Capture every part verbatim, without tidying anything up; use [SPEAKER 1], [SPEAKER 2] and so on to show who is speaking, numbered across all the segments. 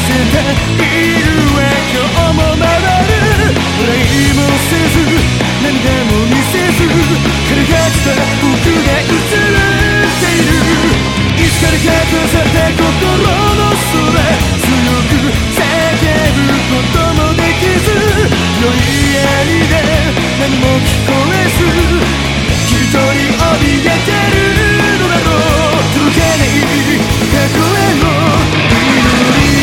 [SPEAKER 1] ているわ今日も回る笑いもせず涙も見せず枯れ果てた僕が映っているいつからか閉ざれた心の空強く叫ぶこともできず酔いやりで何も聞こえず一人怯えてるのだろう届かない過去への祈り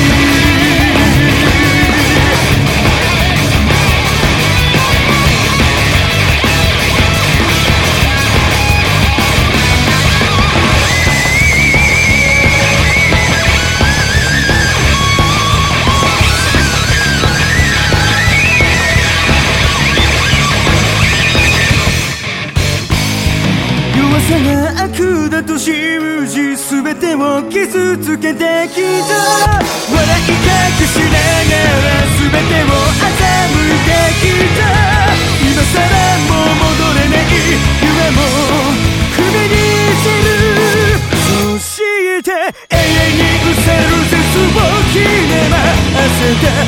[SPEAKER 1] 弱さが悪だと信じ全てを傷つけてきた笑い隠しながら全てを欺いてきた今さらもう戻れない夢も踏みにじるそして永遠に失せる絶望を決めま焦った